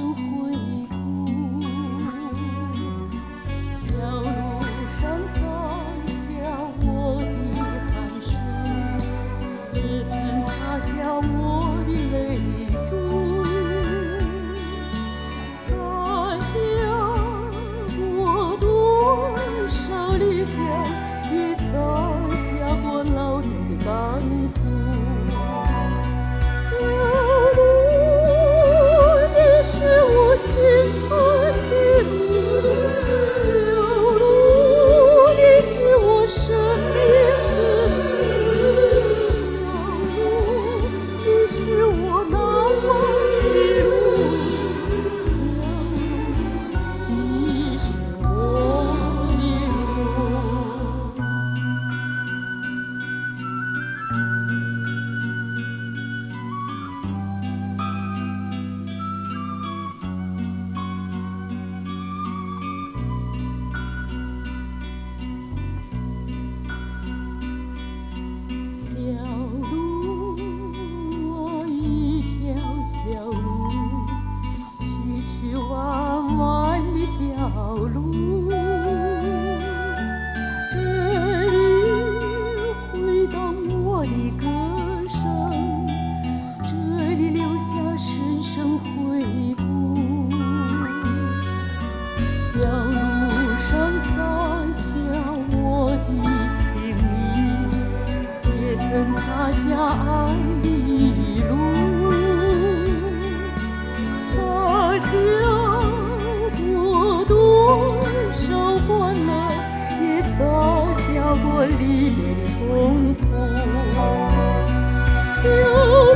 声回顾。小路上洒下我的汗水，也曾洒下我的泪珠，洒下过多少理想，也洒下过老多的甘苦。小路，你是我青春的路，小路，你是我生命的路，小路，你是我难忘的路，小路，你是我的路。小路啊，一条小路，曲曲弯弯的小路，这里回荡我的歌声，这里留下深深回顾。小路上洒下我的情意，也曾洒下爱的路，洒下过多少欢乐，也洒下过离别的痛苦。